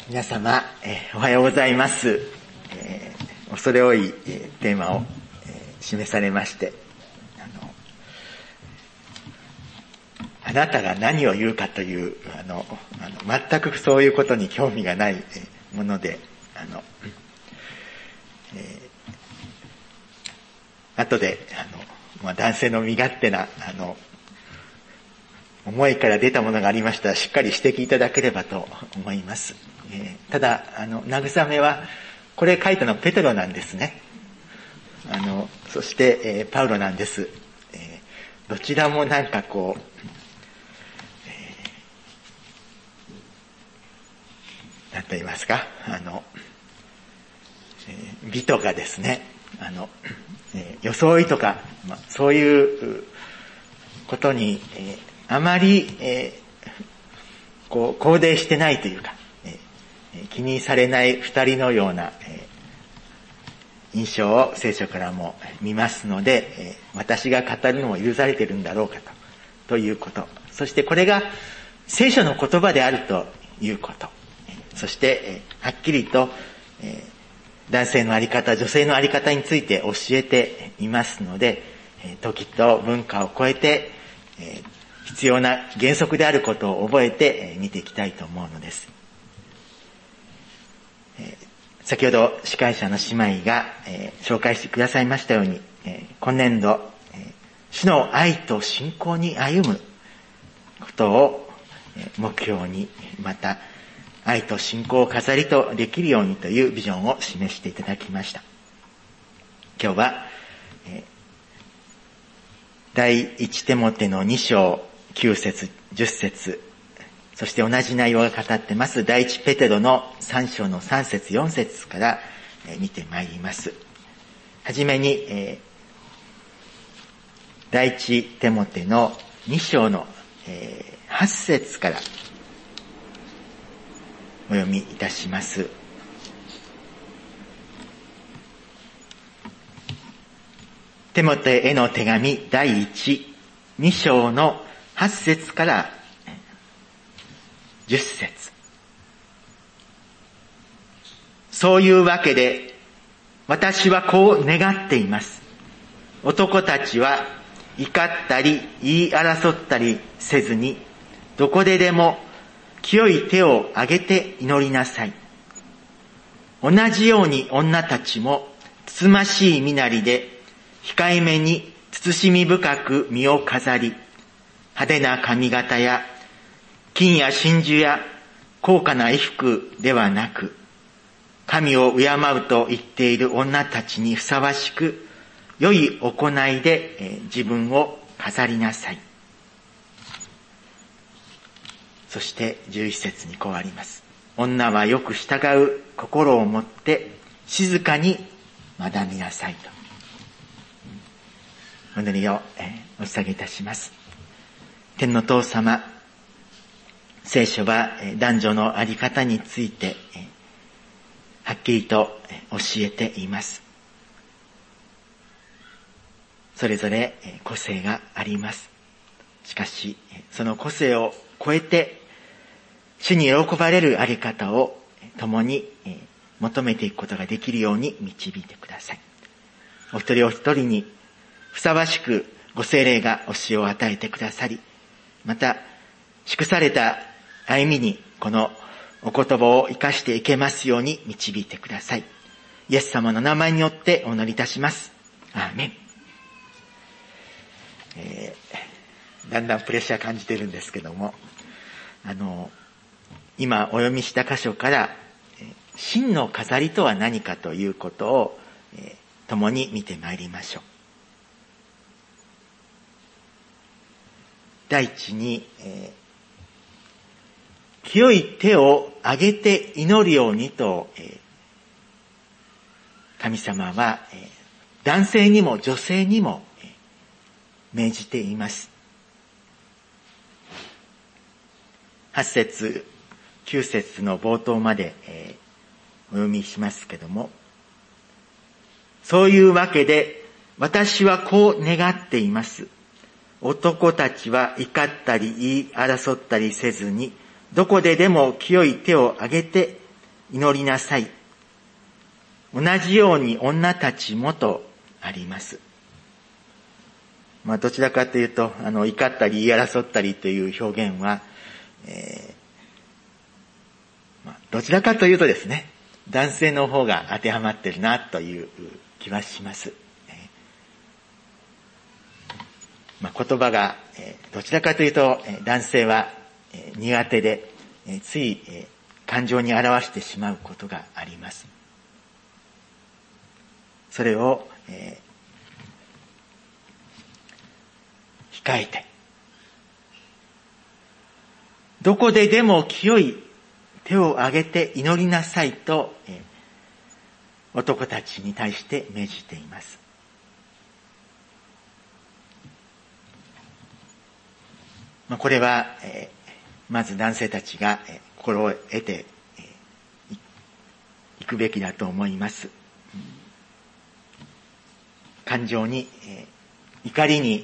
皆様、おはようございます。恐れ多い、テーマを、示されまして、あなたが何を言うかという、全くそういうことに興味がないもので、後で、男性の身勝手な、思いから出たものがありましたら、しっかり指摘いただければと思います。ただ、慰めは、これ書いたのはペテロなんですね。そして、パウロなんです。どちらもなんかこう、なんと言いますか、美とかですね、装いとか、そういうことに、あまり、肯定してないというか、気にされない二人のような、印象を聖書からも見ますので、私が語るのも許されているんだろうかということ。そしてこれが聖書の言葉であるということ。そして、はっきりと、男性のあり方、女性のあり方について教えていますので、時と文化を超えて、必要な原則であることを覚えて見ていきたいと思うのです。先ほど司会者の姉妹が紹介してくださいましたように、今年度、主の愛と信仰に歩むことを目標に、また愛と信仰を飾りとできるようにというビジョンを示していただきました。今日は、第一テモテの2章9節10節、そして同じ内容が語ってます第一ペテロの3章の3節4節から見てまいります。はじめに、第一テモテの2章の8節からお読みいたします。テモテへの手紙第2章の8節から10節。そういうわけで、私はこう願っています。男たちは怒ったり言い争ったりせずに、どこででも清い手を挙げて祈りなさい。同じように女たちもつつましい身なりで、控えめに慎み深く身を飾り、派手な髪型や金や真珠や高価な衣服ではなく、神を敬うと言っている女たちにふさわしく、良い行いで自分を飾りなさい。そして11節にこうあります。女はよく従う心を持って静かに学びなさいと。お祈りをお捧げいたします。天の父様、聖書は男女のあり方についてはっきりと教えています。それぞれ個性があります。しかしその個性を超えて主に喜ばれるあり方を共に求めていくことができるように導いてください。お一人お一人にふさわしくご聖霊が教えを与えてくださり、また祝された歩みにこのお言葉を生かしていけますように導いてください。イエス様の名前によってお祈りいたします。アーメン。だんだんプレッシャー感じてるんですけども、今お読みした箇所から真の飾りとは何かということを共に見てまいりましょう。第一に、清い手を挙げて祈るようにと、神様は男性にも女性にも命じています。8節9節の冒頭までお読みしますけども、そういうわけで私はこう願っています。男たちは怒ったり言い争ったりせずに、どこででも清い手を挙げて祈りなさい。同じように女たちもとあります。どちらかというと、怒ったり言い争ったりという表現は、どちらかというとですね、男性の方が当てはまってるなという気はします。言葉が、どちらかというと、男性は苦手で、つい感情に表してしまうことがあります。それを、控えて、どこででも清い手を挙げて祈りなさいと、男たちに対して命じています。これは、まず男性たちが心を得ていくべきだと思います。感情に、怒りに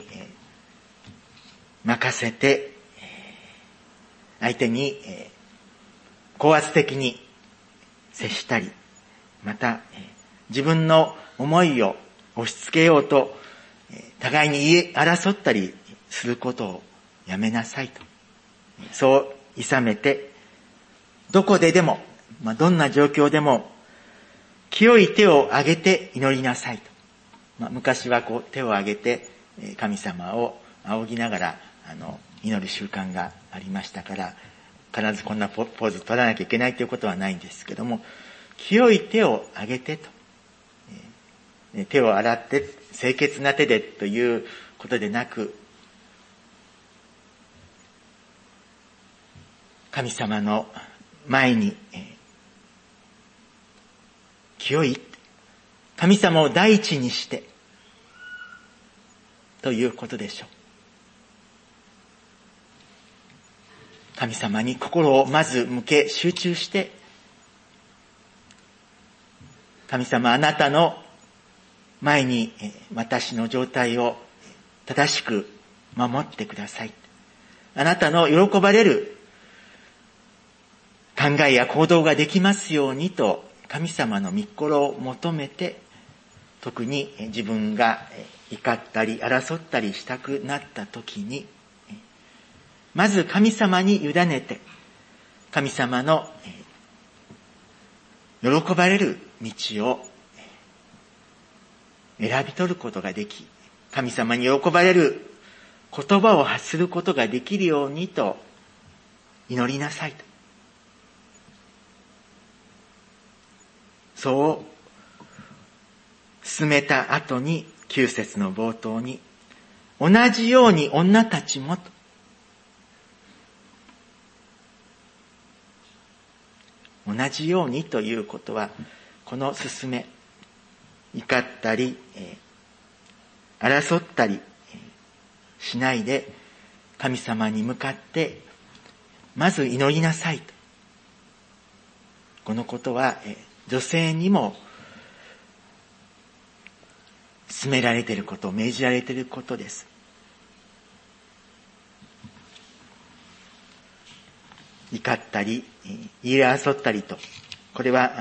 任せて、相手に高圧的に接したり、また自分の思いを押し付けようと互いに言い争ったりすることをやめなさいと。そう諌めて、どこででも、どんな状況でも清い手を挙げて祈りなさいと。昔は手を挙げて神様を仰ぎながら祈る習慣がありましたから、必ずこんなポーズ取らなきゃいけないということはないんですけども、清い手を挙げてと、手を洗って清潔な手でということでなく、神様の前に清い神様を第一にしてということでしょう。神様に心をまず向け集中して、神様あなたの前に私の状態を正しく守ってください。あなたの喜ばれる考えや行動ができますようにと神様の御心を求めて、特に自分が怒ったり争ったりしたくなった時に、まず神様に委ねて、神様の喜ばれる道を選び取ることができ、神様に喜ばれる言葉を発することができるようにと祈りなさいと。そう進めた後に9節の冒頭に、同じように女たちもと、同じようにということは、この勧め、怒ったり、争ったりしないで、神様に向かってまず祈りなさいと。このことは女性にも勧められていること、命じられていることです。怒ったり言い争ったりと、これは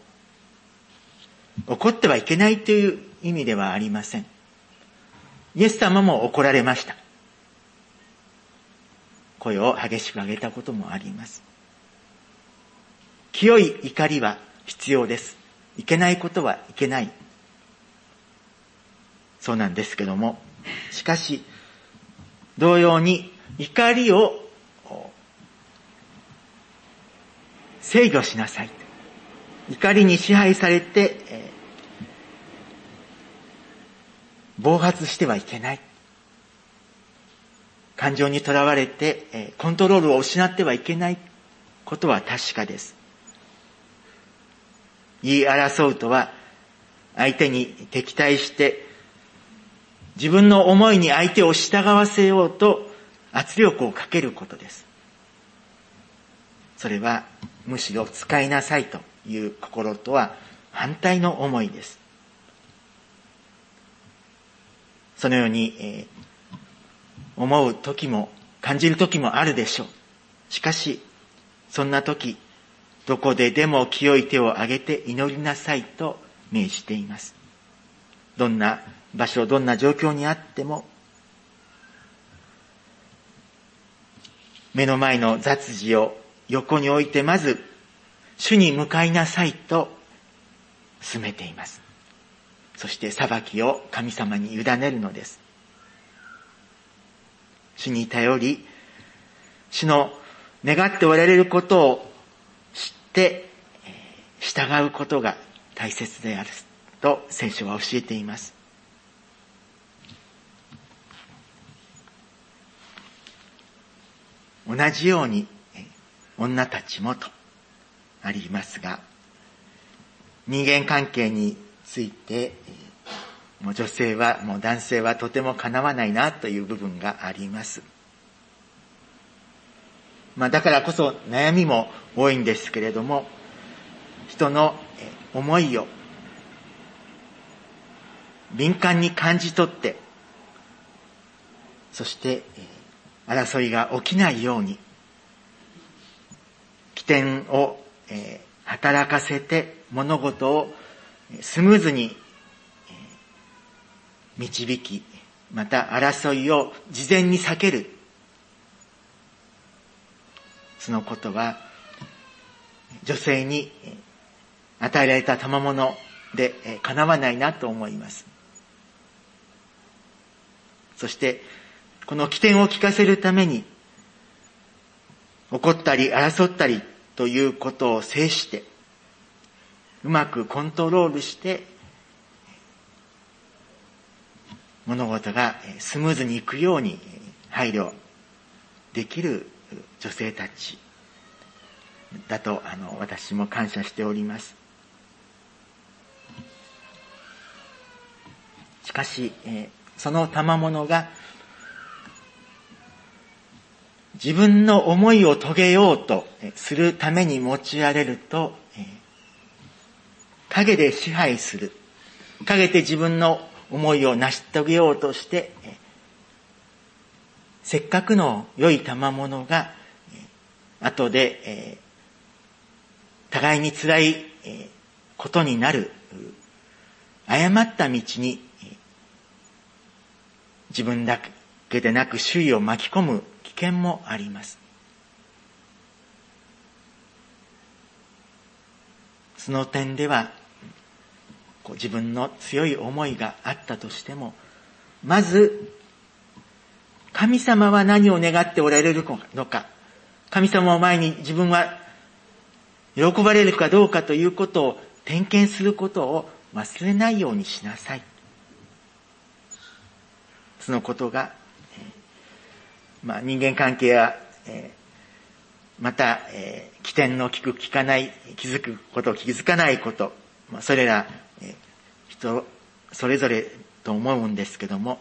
怒ってはいけないという意味ではありません。イエス様も怒られました。声を激しく上げたこともあります。清い怒りは必要です。いけないことはいけない。そうなんですけども、しかし同様に怒りを制御しなさい。怒りに支配されて、暴発してはいけない。感情にとらわれて、コントロールを失ってはいけないことは確かです。言い争うとは、相手に敵対して、自分の思いに相手を従わせようと圧力をかけることです。それはむしろ使いなさいという心とは反対の思いです。そのように、思う時も感じる時もあるでしょう。しかしそんな時、 どこででも清い手を挙げて祈りなさいと命じています。どんな場所、どんな状況にあっても、目の前の雑事を横に置いてまず主に向かいなさいと勧めています。そして裁きを神様に委ねるのです。主に頼り、主の願っておられることを知って従うことが大切であると聖書は教えています。同じように女たちもとありますが、人間関係についてもう女性はもう男性はとてもかなわないなという部分があります。だからこそ悩みも多いんですけれども、人の思いを敏感に感じ取って、そして争いが起きないように起点を働かせて物事をスムーズに導き、また争いを事前に避ける、そのことは女性に与えられた賜物でかなわないなと思います。そしてこの起点を聞かせるために、怒ったり争ったりということを制して、うまくコントロールして、物事がスムーズにいくように配慮できる女性たちだと私も感謝しております。しかし、その賜物が自分の思いを遂げようとするために用いられると、陰で支配する、陰で自分の思いを成し遂げようとして、せっかくの良い賜物が後で互いに辛いことになる、誤った道に自分だけでなく周囲を巻き込む危険もあります。その点では自分の強い思いがあったとしても、まず神様は何を願っておられるのか、神様を前に自分は喜ばれるかどうかということを点検することを忘れないようにしなさい。そのことが、人間関係や、また、起点の聞く聞かない、気づくこと気づかないこと、それら人それぞれと思うんですけども、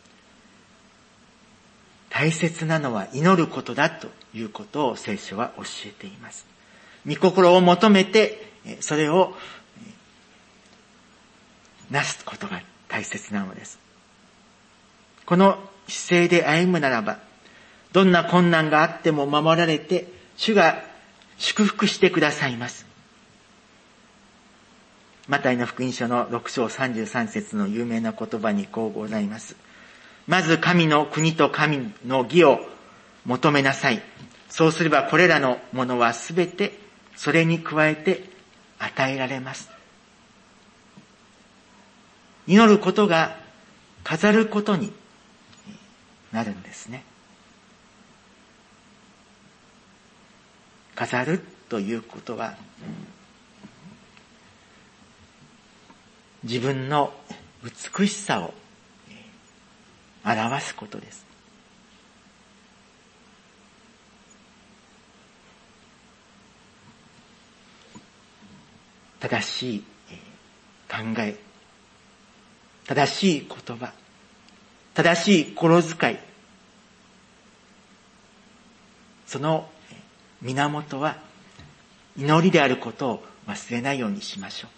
大切なのは祈ることだということを聖書は教えています。御心を求めてそれをなすことが大切なのです。この姿勢で歩むならば、どんな困難があっても守られて、主が祝福してくださいます。マタイの福音書の6章33節の有名な言葉にこうございます。まず神の国と神の義を求めなさい。そうすればこれらのものはすべてそれに加えて与えられます。祈ることが飾ることになるんですね。飾るということは、自分の美しさを表すことです。正しい考え、正しい言葉、正しい心遣い、その源は祈りであることを忘れないようにしましょう。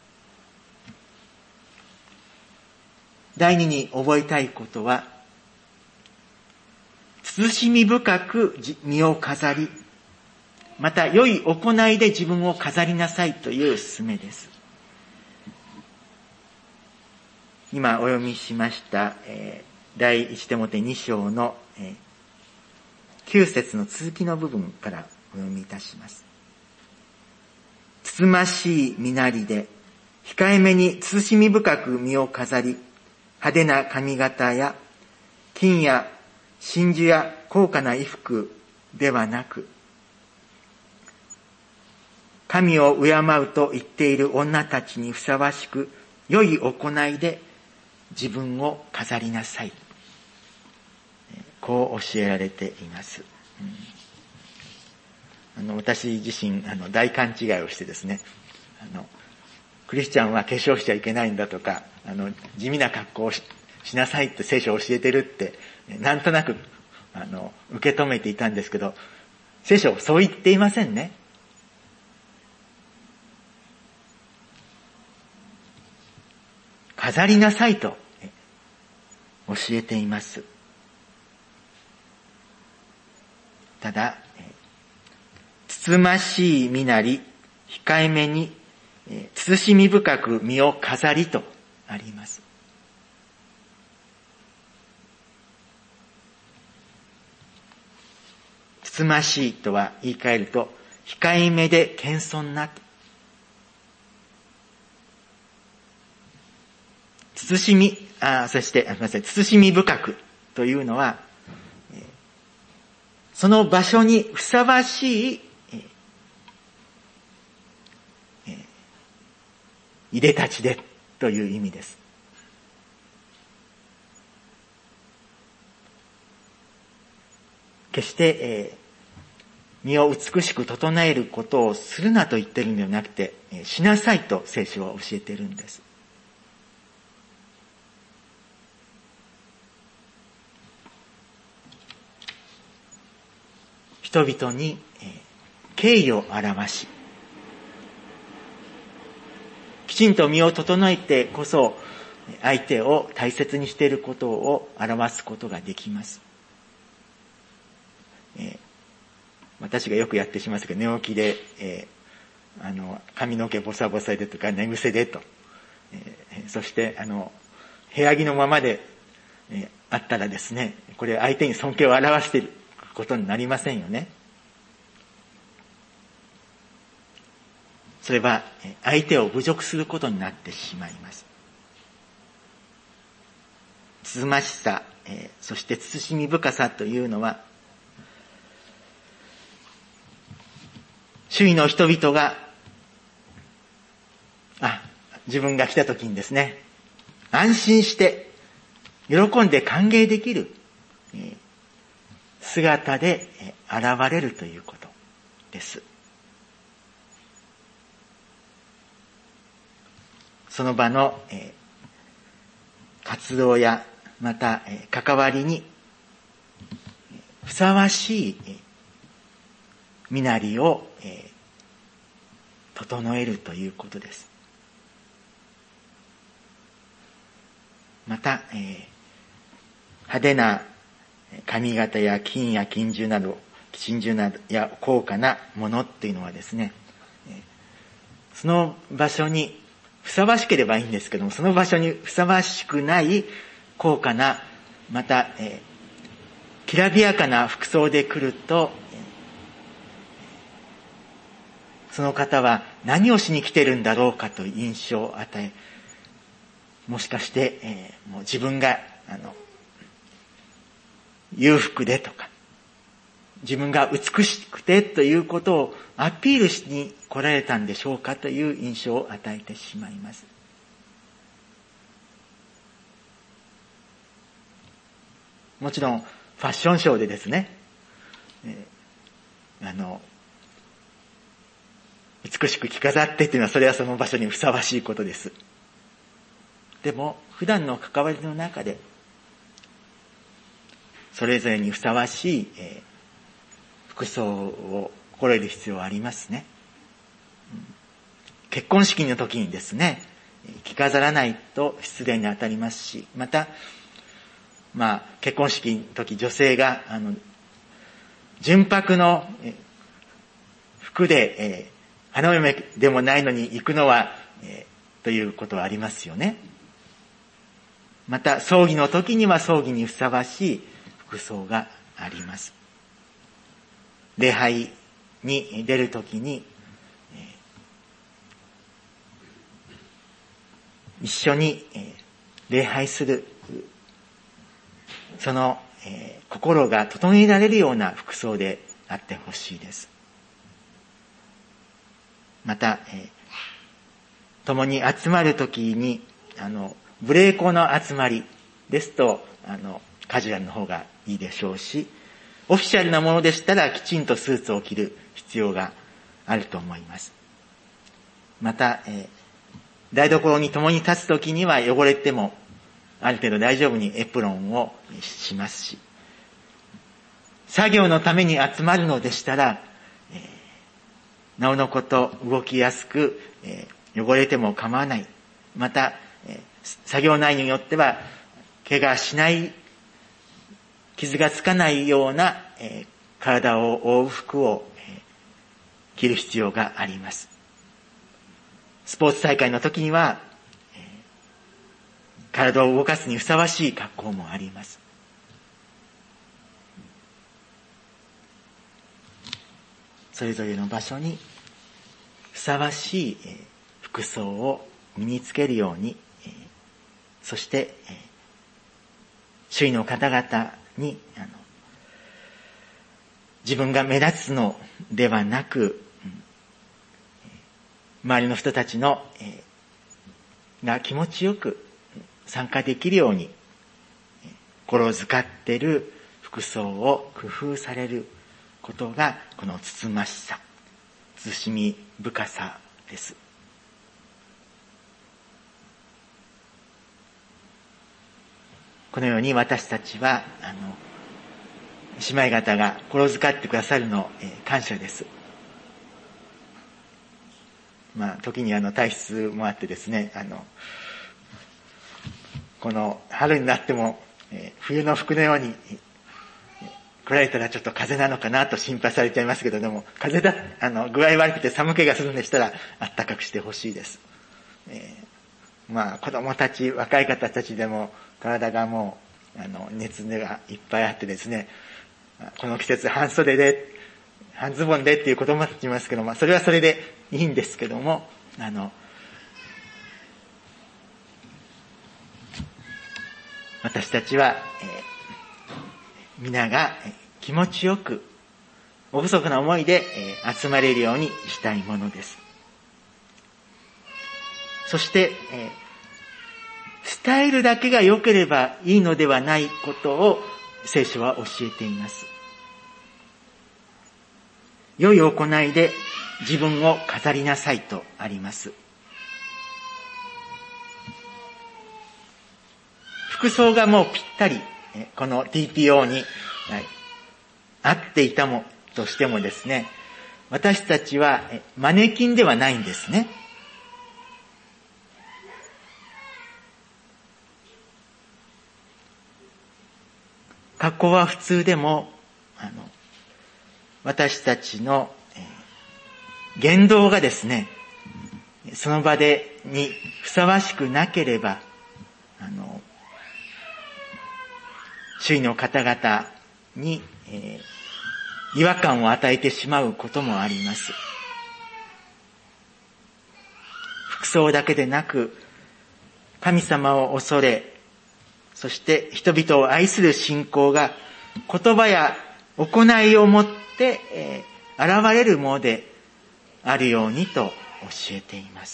第二に覚えたいことは、慎み深く身を飾り、 また良い行いで自分を飾りなさいという勧めです。今お読みしました、第一テモテ2章の、9節の続きの部分からお読みいたします。つつましい身なりで、控えめに慎み深く身を飾り、派手な髪型や金や真珠や高価な衣服ではなく、神を敬うと言っている女たちにふさわしく、良い行いで自分を飾りなさい。こう教えられています。私自身大勘違いをしてですね、クリスチャンは化粧しちゃいけないんだとか、地味な格好を しなさいって聖書を教えてるってなんとなく受け止めていたんですけど、聖書はそう言っていませんね。飾りなさいと教えています。ただ、つつましい身なり、控えめに、慎み深く身を飾りとあります。つつましいとは言い換えると、控えめで謙遜なと。慎み深くというのは、その場所にふさわしい、いでたちでという意味です。決して、身を美しく整えることをするなと言ってるんではなくて、しなさいと聖書は教えているんです。人々に敬意を表し、きちんと身を整えてこそ相手を大切にしていることを表すことができます。私がよくやってしまいますけど、寝起きで、髪の毛ボサボサでとか寝癖でと、そして部屋着のままで、あったらですね、これ相手に尊敬を表していることになりませんよね。それは相手を侮辱することになってしまいます。つつましさ、そして慎み深さというのは、周囲の人々が自分が来た時にですね、安心して喜んで歓迎できる姿で現れるということです。その場の活動やまた関わりにふさわしい身なりを整えるということです。また派手な髪型や金や真珠などや高価なものっていうのはですね、その場所にふさわしければいいんですけども、その場所にふさわしくない高価な、またきらびやかな服装で来ると、その方は何をしに来てるんだろうかという印象を与え、もしかして、もう自分が裕福でとか、自分が美しくてということをアピールしに来られたんでしょうかという印象を与えてしまいます。もちろんファッションショーでですね、美しく着飾ってというのは、それはその場所にふさわしいことです。でも普段の関わりの中でそれぞれにふさわしい、服装を心得る必要はありますね。結婚式の時にですね、着飾らないと失礼に当たりますし、また結婚式の時、女性が純白の服で、花嫁でもないのに行くのは、ということはありますよね。また、葬儀の時には葬儀にふさわしい服装があります。礼拝に出る時に、一緒に礼拝する、その心が整えられるような服装であってほしいです。また、共に集まるときに、無礼講の集まりですと、カジュアルの方がいいでしょうし、オフィシャルなものでしたらきちんとスーツを着る必要があると思います。また、台所に共に立つときには汚れても、ある程度大丈夫にエプロンをしますし、作業のために集まるのでしたら、なおのこと動きやすく、汚れても構わない。また、作業内容によっては、怪我しない、傷がつかないような、体を覆う服を、着る必要があります。スポーツ大会の時には、体を動かすにふさわしい格好もあります。それぞれの場所にふさわしい服装を身につけるように、そして周囲の方々に自分が目立つのではなく、周りの人たちのが気持ちよく参加できるように心遣っている服装を工夫されることが、このつつましさ、慎み深さです。このように私たちは姉妹方が心遣ってくださるのを感謝です。時に体質もあってですね、この春になっても、冬の服のように来られたらちょっと風邪なのかなと心配されちゃいますけど、でも風邪具合悪くて寒気がするんでしたらあったかくしてほしいです。子供たち、若い方たちでも体がもう熱がいっぱいあってですね、この季節半袖で半ズボンでっていう子供たちいますけど、それはそれでいいんですけども、私たちは、皆が気持ちよく、厳かな思いで集まれるようにしたいものです。そして、スタイルだけが良ければいいのではないことを聖書は教えています。良い行いで自分を飾りなさいとあります。服装がもうぴったり、この TPO に合っていたとしてもですね、私たちはマネキンではないんですね。格好は普通でも、私たちの言動がですね、その場にふさわしくなければ、周囲の方々に、違和感を与えてしまうこともあります。服装だけでなく、神様を恐れ、そして人々を愛する信仰が言葉や行いをもって、現れるものであるようにと教えています。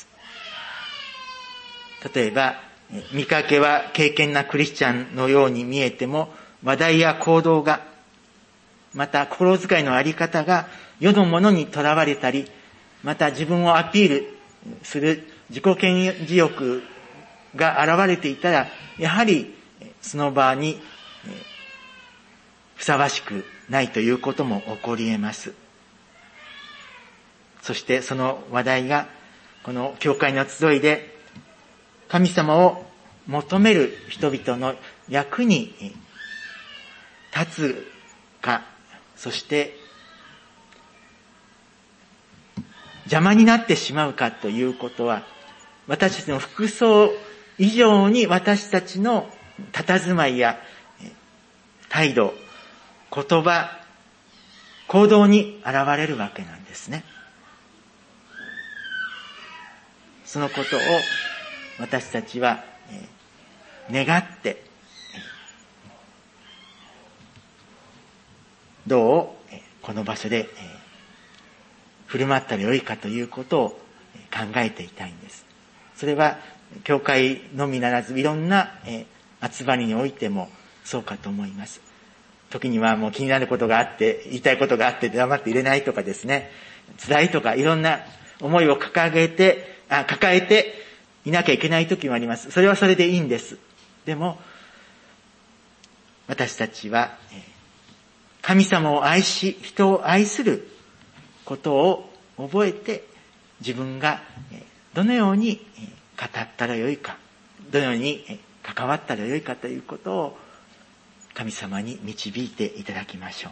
例えば、見かけは敬虔なクリスチャンのように見えても、話題や行動が、また心遣いのあり方が世のものにとらわれたり、また自分をアピールする自己顕示欲が現れていたら、やはりその場にふさわしくないということも起こり得ます。そしてその話題がこの教会の集いで神様を求める人々の役に立つか、そして邪魔になってしまうかということは、私たちの服装以上に私たちの佇まいや態度、言葉、行動に現れるわけなんですね。そのことを私たちは願って、どうこの場所で振る舞ったらよいかということを考えていたいんです。それは教会のみならずいろんな集まりにおいてもそうかと思います。時にはもう気になることがあって、言いたいことがあって黙っていれないとかですね、辛いとかいろんな思いを抱えていなきゃいけない時もあります。それはそれでいいんです。でも私たちは神様を愛し、人を愛することを覚えて、自分がどのように語ったらよいか、どのように関わったらよいかということを神様に導いていただきましょう。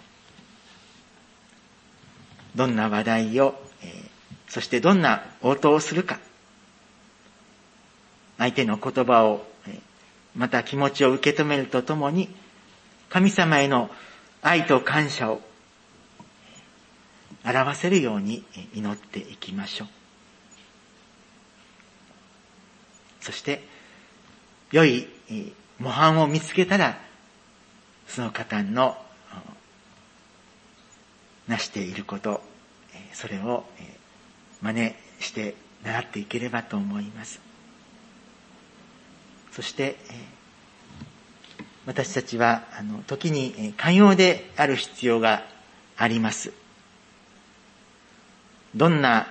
どんな話題を、そしてどんな応答をするか、相手の言葉を、また気持ちを受け止めるとともに、神様への愛と感謝を表せるように祈っていきましょう。そして良い模範を見つけたら、その方のなしていること、それを真似して習っていければと思います。そして私たちは時に寛容である必要があります。どんな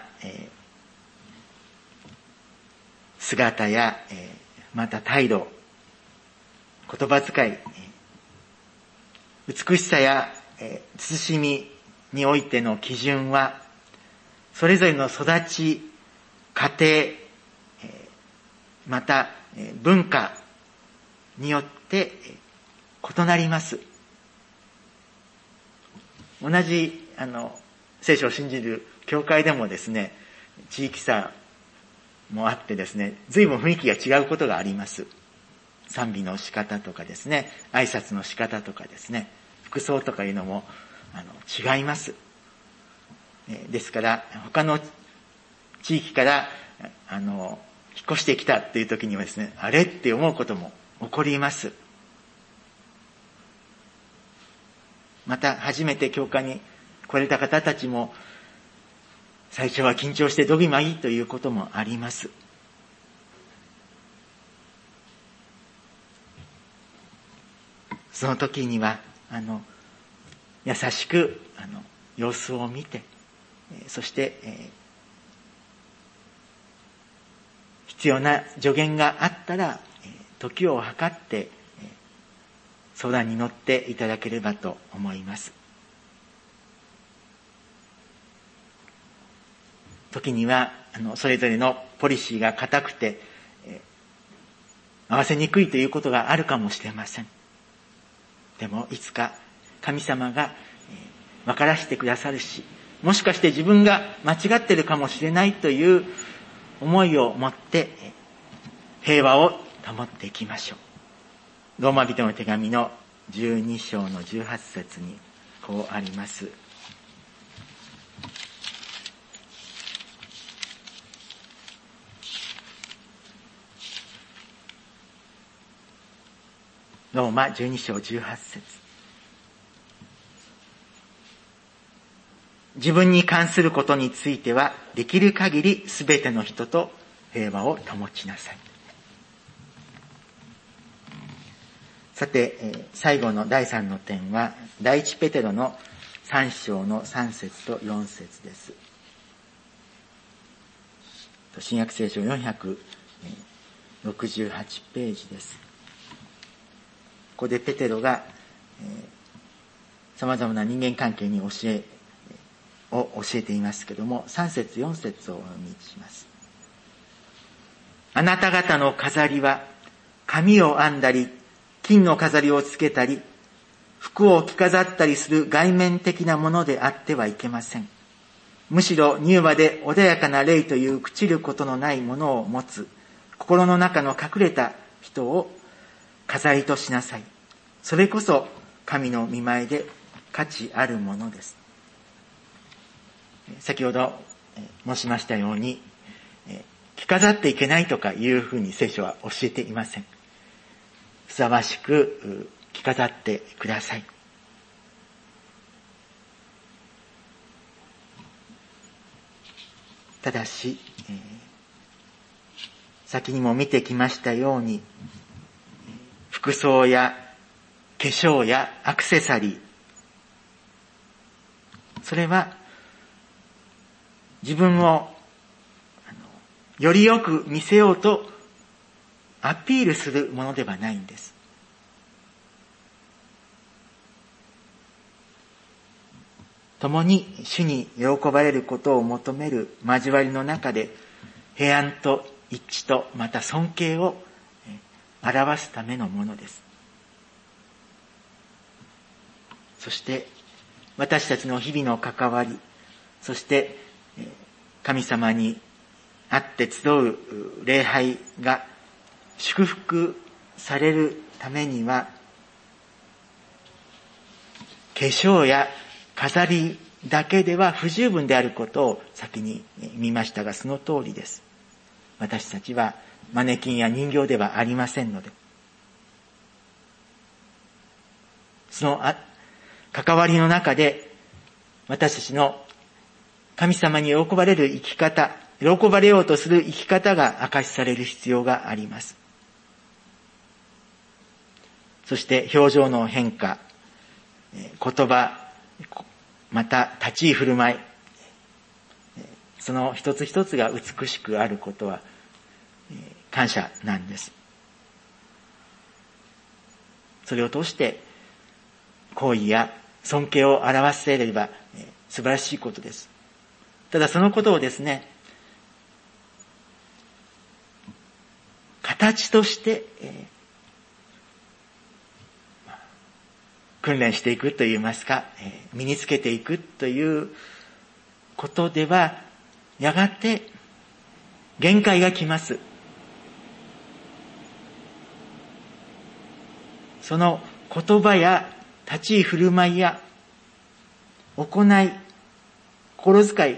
姿やまた態度、言葉遣い、美しさや慎みにおいての基準は、それぞれの育ち、家庭、また文化によって異なります。同じ聖書を信じる教会でもですね、地域差もあってですね、随分雰囲気が違うことがあります。賛美の仕方とかですね、挨拶の仕方とかですね、服装とかいうのも違います。ですから他の地域から引っ越してきたっていう時にはですね、あれって思うことも起こります。また初めて教会に来れた方たちも最初は緊張してどぎまぎということもあります。その時には優しく様子を見て、そして必要な助言があったら時を計って相談に乗っていただければと思います。時にはそれぞれのポリシーが固くて合わせにくいということがあるかもしれません。でもいつか神様が分からせてくださるし、もしかして自分が間違っているかもしれないという思いを持って平和を保っていきましょう。ローマ人の手紙の12章の18節にこうあります。ローマ12章18節。自分に関することについてはできる限りすべての人と平和を保ちなさい。さて、最後の第3の点は第一ペテロの3章の3節と4節です。新約聖書468ページです。ここでペテロが様々な人間関係に教えていますけども、3節4節をお読みします。あなた方の飾りは髪を編んだり金の飾りをつけたり服を着飾ったりする外面的なものであってはいけません。 むしろ柔和で穏やかな霊という朽ちることのないものを持つ心の中の隠れた人を飾りとしなさい。それこそ神の御前で価値あるものです。先ほど申しましたように、着飾っていけないとかいうふうに聖書は教えていません。ふさわしく着飾ってください。ただし、先にも見てきましたように、服装や化粧やアクセサリー、それは自分をよりよく見せようとアピールするものではないんです。共に主に喜ばれることを求める交わりの中で平安と一致とまた尊敬を表すためのものです。そして私たちの日々の関わり、そして神様にあって集う礼拝が祝福されるためには、化粧や飾りだけでは不十分であることを先に見ましたが、その通りです。私たちはマネキンや人形ではありませんので、その関わりの中で私たちの神様に喜ばれる生き方、喜ばれようとする生き方が明かしされる必要があります。そして表情の変化、言葉、また立ち居振る舞い、その一つ一つが美しくあることは感謝なんです。それを通して好意や尊敬を表せれば素晴らしいことです。ただそのことをですね、形として訓練していくといいますか、身につけていくということではやがて限界が来ます。その言葉や立ち居振る舞いや行い、心遣い、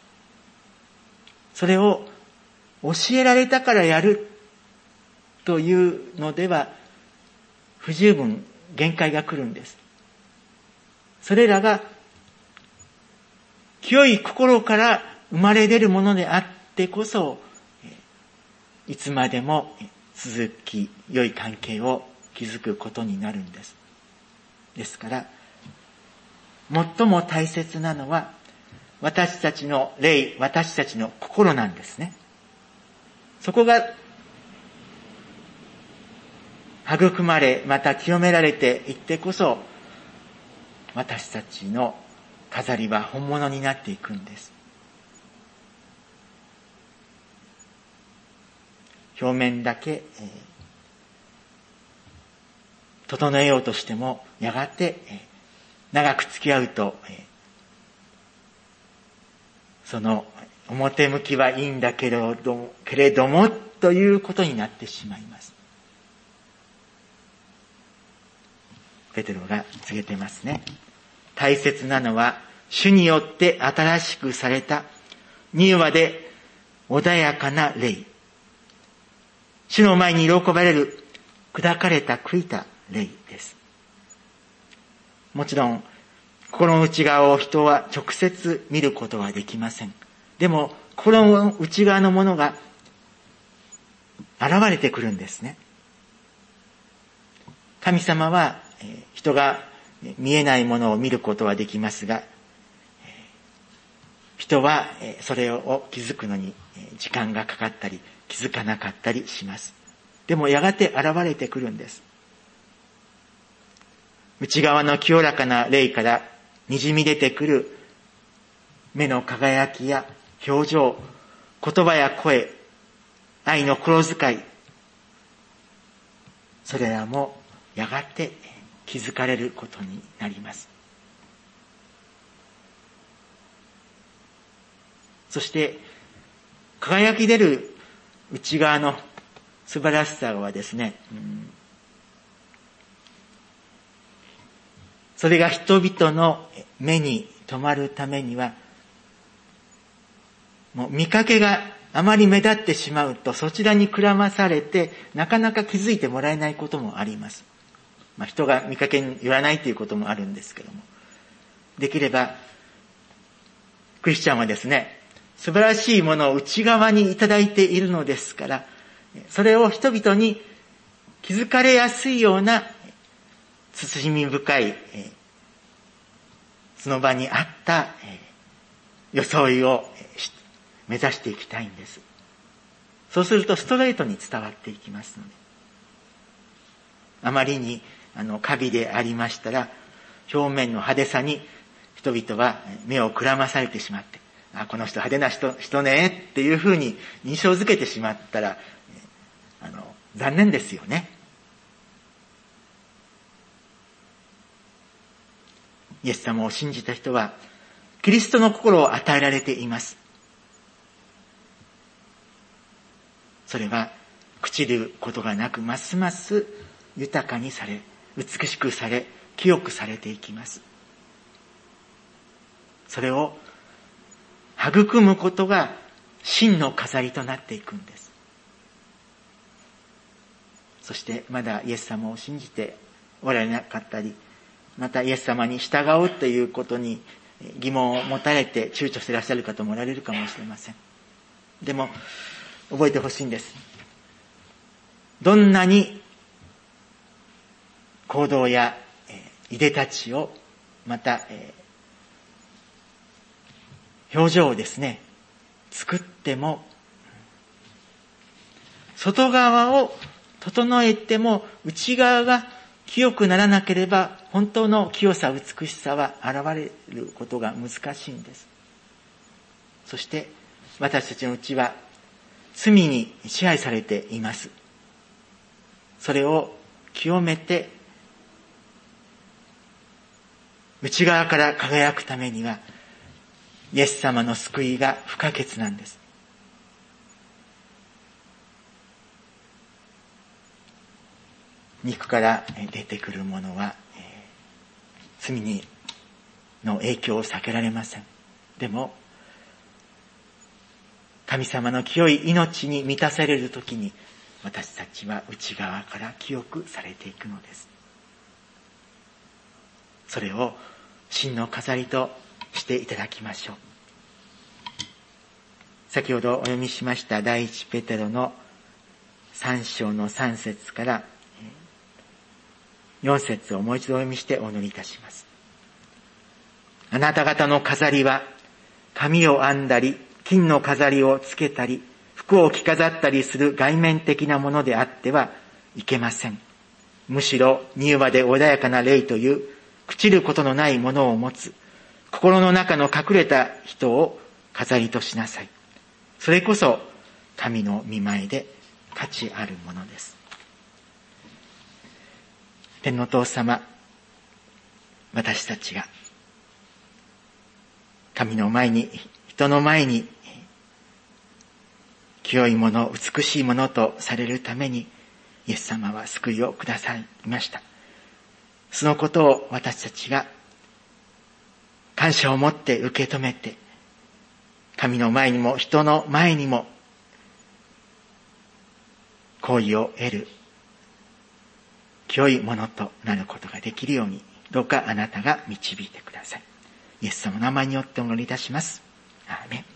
それを教えられたからやるというのでは不十分、限界が来るんです。それらが清い心から生まれ出るものであってこそ、いつまでも続き良い関係を築くことになるんです。ですから、最も大切なのは私たちの霊、私たちの心なんですね。そこが育まれ、また清められていってこそ、私たちの飾りは本物になっていくんです。表面だけ、整えようとしても、やがて、長く付き合うと、その表向きはいいんだけれどもということになってしまいます。ペテロが告げてますね。大切なのは主によって新しくされた柔和で穏やかな霊。主の前に喜ばれる砕かれた悔いた霊です。もちろん心の内側を人は直接見ることはできません。でも心の内側のものが現れてくるんですね。神様は人が見えないものを見ることはできますが、人はそれを気づくのに時間がかかったり気づかなかったりします。でもやがて現れてくるんです。内側の清らかな霊からにじみ出てくる目の輝きや表情、言葉や声、愛の心遣い、それらもやがて気づかれることになります。 そして輝き出る内側の素晴らしさはですね、それが人々の目に留まるためには、もう見かけがあまり目立ってしまうと、そちらにくらまされて、なかなか気づいてもらえないこともあります。人が見かけに言わないということもあるんですけども。できれば、クリスチャンはですね、素晴らしいものを内側にいただいているのですから、それを人々に気づかれやすいような、慎み深い、その場にあった、装いを目指していきたいんです。そうするとストレートに伝わっていきますので。あまりに華美でありましたら、表面の派手さに人々は目をくらまされてしまって、この人派手な人ねっていうふうに印象づけてしまったら、残念ですよね。イエス様を信じた人は、キリストの心を与えられています。それは、朽ちることがなく、ますます豊かにされ、美しくされ、清くされていきます。それを育むことが真の飾りとなっていくんです。そしてまだイエス様を信じておられなかったり、またイエス様に従うということに疑問を持たれて躊躇していらっしゃる方もおられるかもしれません。でも覚えてほしいんです。どんなに行動やいでたちを、また表情をですね、作っても、外側を整えても内側が清くならなければ、本当の清さ、美しさは現れることが難しいんです。そして私たちのうちは罪に支配されています。それを清めて内側から輝くためには、イエス様の救いが不可欠なんです。肉から出てくるものは、罪の影響を避けられません。でも、神様の清い命に満たされるときに、私たちは内側から清くされていくのです。それを真の飾りとしていただきましょう。先ほどお読みしました第一ペテロの3章の3節から4節をもう一度お読みしてお祈りいたします。あなた方の飾りは髪を編んだり金の飾りをつけたり服を着飾ったりする外面的なものであってはいけません。むしろ柔和で穏やかな霊という朽ちることのないものを持つ心の中の隠れた人を飾りとしなさい。それこそ神の御前で価値あるものです。天の父様、私たちが神の前に、人の前に清いもの、美しいものとされるためにイエス様は救いをくださいました。そのことを私たちが感謝を持って受け止めて、神の前にも人の前にも行為を得る清いものとなることができるように、どうかあなたが導いてください。イエス様の名前によってお祈りいたします。アーメン。